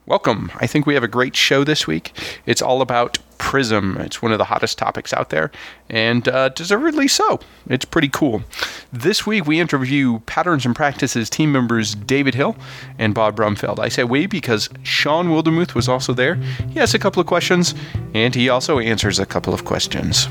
Welcome. I think we have a great show this week. It's all about Prism. It's one of the hottest topics out there, and deservedly so. It's pretty cool. This week, we interview Patterns and Practices team members David Hill and Bob Brumfeld. I say we because Sean Wildermuth was also there. He has a couple of questions, and he also answers a couple of questions.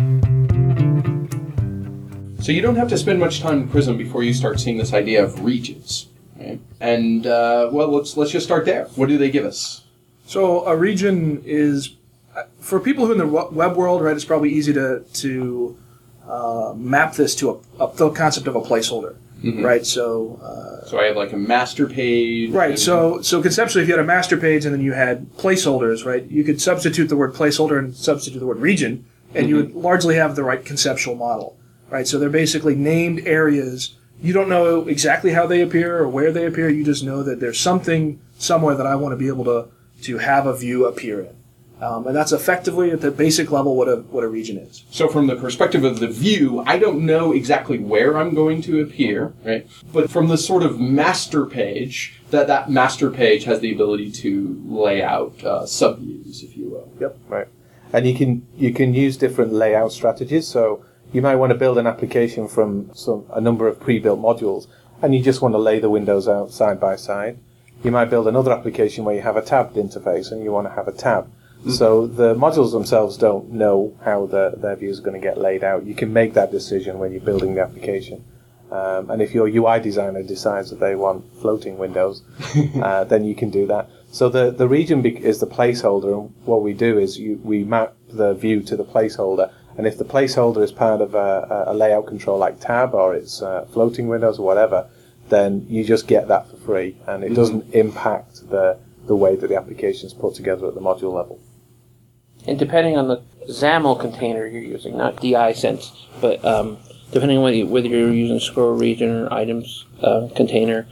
So you don't have to spend much time in Prism before you start seeing this idea of regions. Right? And, let's just start there. What do they give us? So a region is, for people who are in the web world, right, it's probably easy to map this to the concept of a placeholder, right? So I have like a master page. Right, so conceptually, if you had a master page and then you had placeholders, right, you could substitute the word placeholder and substitute the word region, and you would largely have the right conceptual model, right? So they're basically named areas. You don't know exactly how they appear or where they appear. You just know that there's something somewhere that I want to be able to have a view appear in. And that's effectively, at the basic level, what a region is. So from the perspective of the view, I don't know exactly where I'm going to appear, right? But from the sort of master page, that master page has the ability to lay out subviews, if you will. Yep. Right. And you can use different layout strategies. So you might want to build an application from a number of pre-built modules, and you just want to lay the windows out side by side. You might build another application where you have a tabbed interface, and you want to have a tab. So the modules themselves don't know how their views are going to get laid out. You can make that decision when you're building the application. And if your UI designer decides that they want floating windows, then you can do that. So the region is the placeholder, and what we do is we map the view to the placeholder. And if the placeholder is part of a layout control like tab, or it's floating windows or whatever, then you just get that for free, and it doesn't impact the way that the application is put together at the module level. And depending on the XAML container you're using, not DI-Sense, but depending on whether you're using scroll region or items container,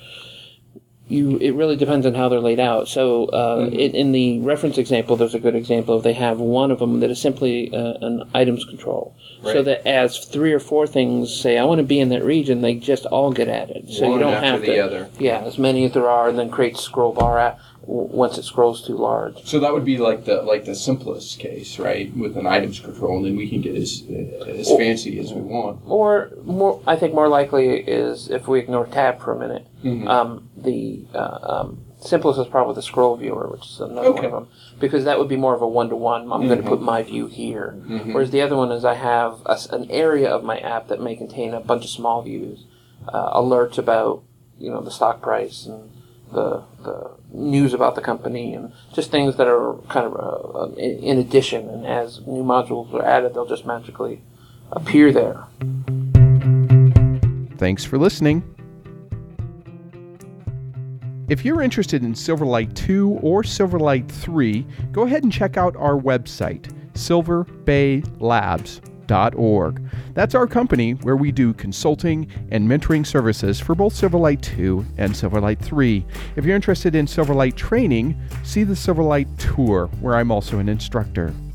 it really depends on how they're laid out. So in the reference example, there's a good example of they have one of them that is simply an items control. Right. So that as 3 or 4 things say, I want to be in that region, they just all get added. So one you don't after have the to, other. Yeah, as many as there are, and then create scroll bar once it scrolls too large. So that would be like the simplest case, right? With an items control, and then we can get as fancy as we want. Or I think more likely is if we ignore tab for a minute. The simplest is probably the scroll viewer, which is another one of them, because that would be more of a one-to-one. I'm going to put my view here. Whereas the other one is I have an area of my app that may contain a bunch of small views, alerts about the stock price and the news about the company, and just things that are kind of in addition. And as new modules are added, they'll just magically appear there. Thanks for listening. If you're interested in Silverlight 2 or Silverlight 3, go ahead and check out our website, silverbaylabs.org. That's our company where we do consulting and mentoring services for both Silverlight 2 and Silverlight 3. If you're interested in Silverlight training, see the Silverlight Tour, where I'm also an instructor.